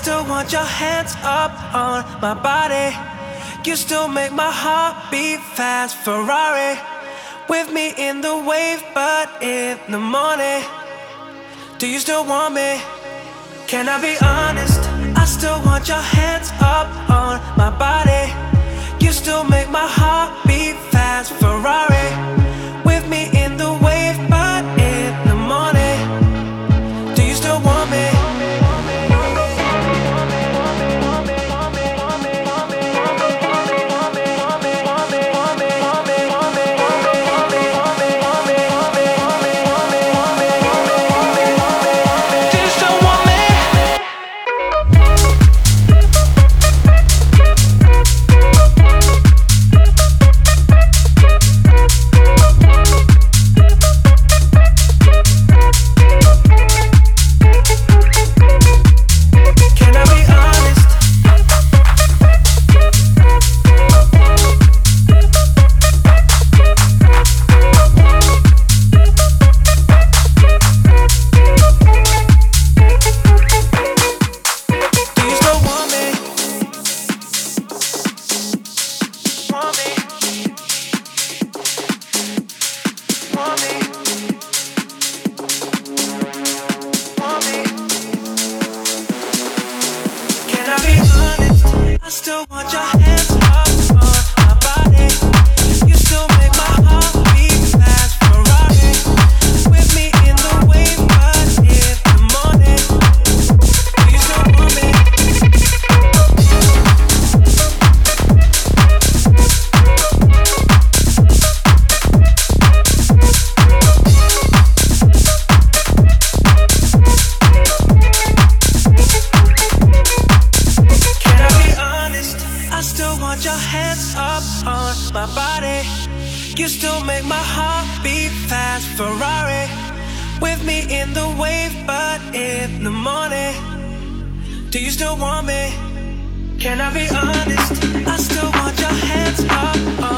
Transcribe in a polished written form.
still want your hands up on my body. You still make my heart beat fast. Ferrari with me in the wave, but in the morning. Do you still want me? Can I be honest? I still want your hands up on my body. You still make my heart beat fast. Ferrari with me in the wave, but in the morning. Do you still want me? I still want your hands up on my body. You still make my heart beat fast. Ferrari with me in the wave, but in the morning. Do you still want me? I still want your hands up on my body. You still make my heart beat fast. Ferrari with me in the wave, but in the morning. Do you still want me? Can I be honest? I still want your hands up on